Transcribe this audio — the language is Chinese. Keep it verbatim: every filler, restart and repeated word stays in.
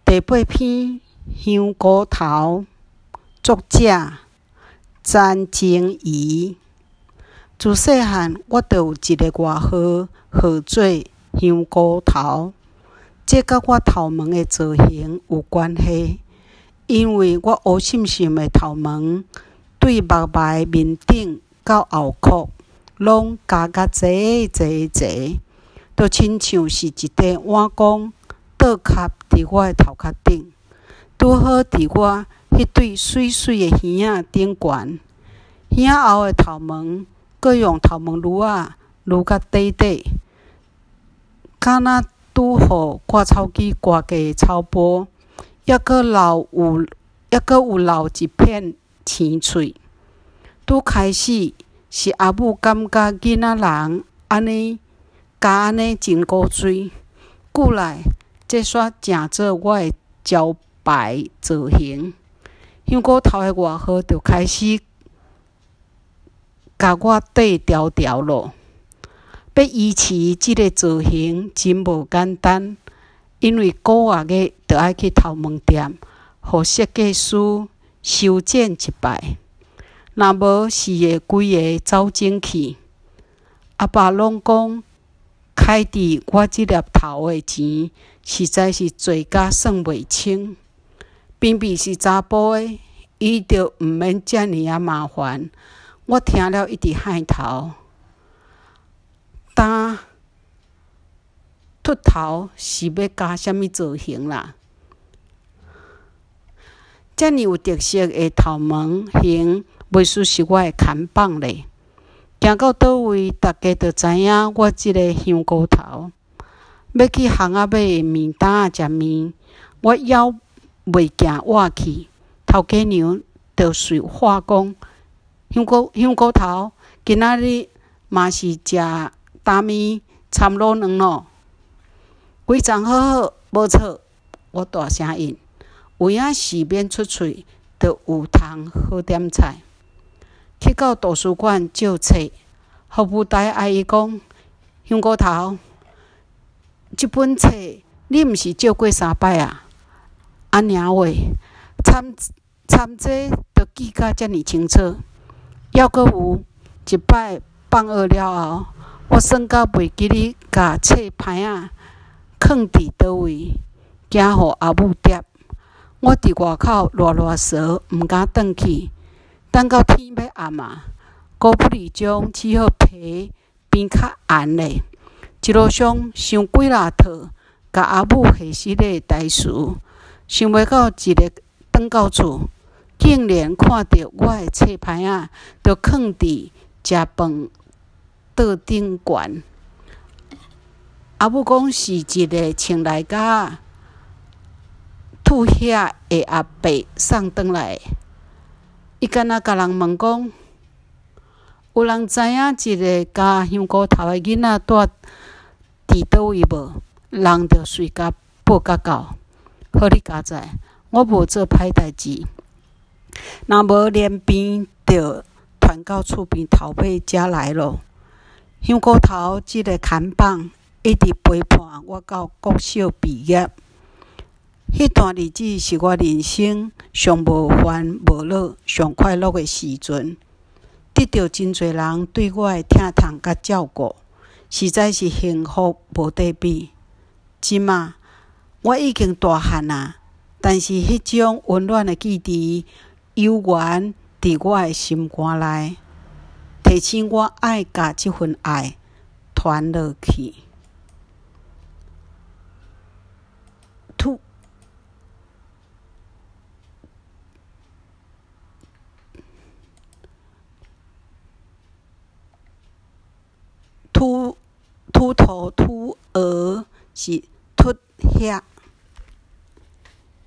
第八篇香菇头，作者詹靜怡。自細漢，我就有一個外號，號做香菇頭。這甲我頭毛的造型有關係，因為我烏閃閃的頭毛，對目眉面頂到後殼，攏加甲濟濟濟，就親像是一塊碗公倒卡佇我的頭殼頂，拄好佇我迄對水水的耳仔頂懸。耳仔後的頭毛，閣用頭毛攄仔攄甲底底，敢若拄好割草機割過的草脯，還閣留有，還閣有留一片青喙。拄開始是阿母感覺囡仔人安尼，加安尼真古錐，久來這煞成做我的招牌造型。香菇頭的外號就開始甲我缀調調咯。要維持這個造型真無簡單，因為古話個就愛去頭毛店，互設計師修剪一擺。若無是會規個走精去。阿爸攏講，開佇我這粒頭的錢，實在是多甲算袂清。偏偏是查甫的，伊就毋免遮爾啊麻煩。我聽了一直害頭。但禿頭是要加什麼造型啦？遮爾有特色的頭毛型，袂輸是我的看板咧。行到倒位，大家就知影我這個香菇頭。要去巷仔買麵單仔食麵，我猶袂行活去，頭家娘就隨話講：香菇香菇頭，今仔日嘛是食擔麵摻滷卵咯。規場好好，無錯，我大聲應。有影是免出喙，就有通好點菜。去到圖書館借冊，服務台阿姨講：香菇頭，這本冊你毋是借過三擺啊？安爾話，參參這都記甲遮爾清楚。還閣有一擺放學了後，我算到袂記哩，甲冊牌仔囥佇倒位，驚互阿母捉。我佇外口賴賴趖，毋敢轉去。等到天要暗啊，孤不離種只好皮變較紅咧。一路上想幾若套，甲阿母下失個台詞，想袂到一日轉到厝，竟然看到我的冊牌仔就囥佇食飯桌頂懸。阿母講是一個穿內甲吐血的阿伯送轉來。伊敢若甲人問講，有人知影一個加香菇頭的囡仔住佇倒位無？人就隨甲報甲到。好你佳哉，我無做歹代誌。若無連病，就傳到厝邊頭尾遮來咯。香菇頭這個看板一直陪伴我到國小畢業。迄段日子是我人生上無煩無惱、上快樂的時陣，得到真濟人對我的疼痛甲照顧，實在是幸福無得比。即馬我已經大漢啊，但是迄種溫暖的記憶悠然佇我的心肝內，提醒我愛甲這份愛傳落去。突秃秃頭秃額是禿血。